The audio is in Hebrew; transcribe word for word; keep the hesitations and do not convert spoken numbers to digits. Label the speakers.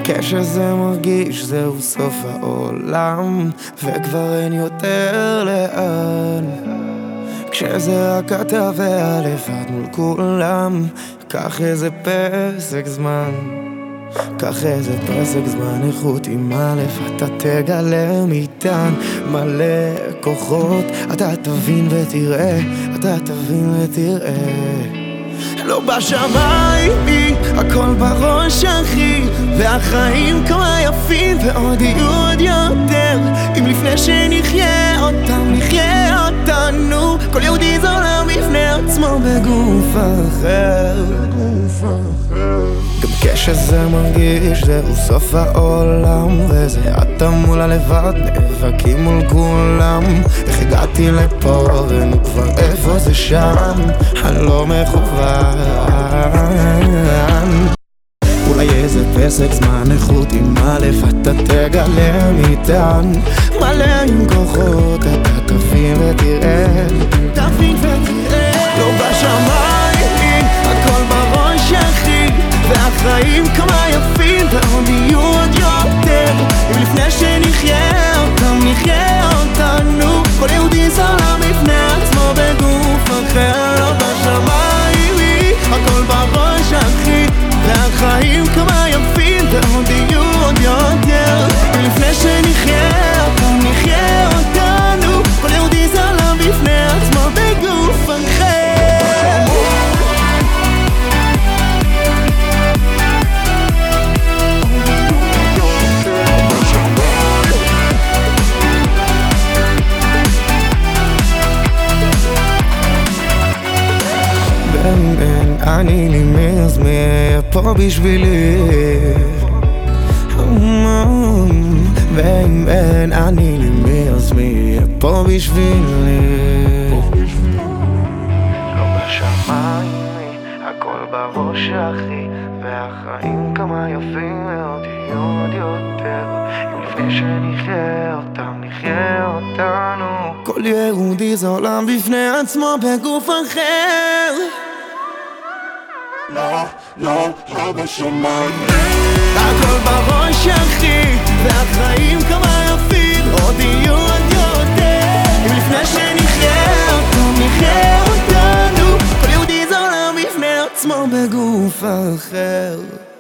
Speaker 1: כשזה מרגיש זהו סוף העולם, וכבר אין יותר לאן. כשזה רק אתה והלבד מול כולם, קח איזה פסק זמן, קח איזה פסק זמן איכות עם א', אתה תגלה מטען מלא כוחות, אתה תבין ותראה, אתה תבין ותראה. לא בשמיים, הכל בראש אחי, והחיים כמה יפים ועוד יהיו עוד יותר. אם לפני שנחיה אותם, נחיה אותנו. כל יהודי זה עולם בפני עצמו בגוף אחר. גם כשזה מרגיש זהו סוף העולם, וזה אתה מול הלבד, נאבקים מול כולם. איך הגעתי לפה ואנו כבר איפה זה שם, אני לא מכוון. אולי איזה פסק זמן איכות עם א', אתה תגלה מטען מלא עם כוחות, אתה תבין ותראה, תבין ותראה. לא בשמיים, הכל בראש אחי, והחיים כמה יפים ועוד יהיו עוד יותר. אם לפני שנחיה אותם, נחיה אותנו. כל יהודי זה עולם בפני עצמו בגוף אחר. לא בשמיים, הכל בראש אחי, והחיים כמה יפים ועוד יהיו עוד יותר. אם לפני שנחיה אותם, נחיה אותנו. כל יהודי זה עולם בפני עצמו בגוף אחר. אני לי מי אז מי היה פה בשבילי, ואם אין אני לי מי אז מי יהיה פה בשבילי. לא בשמיים, הכל בראש אחי, והחיים כמה יפים ועוד יהיו עוד יותר. אם לפני שנחיה אותם, נחיה אותנו. כל יהודי זה עולם בפני עצמו בגוף אחר.
Speaker 2: לא, לא, לא בשמיים.
Speaker 1: הכל בראש אחי, והחיים כמה יפים עוד יהיו עוד יותר. אם לפני שנחיה אותם, נחיה אותנו. כל יהודי זה עולם בפני עצמו בגוף אחר.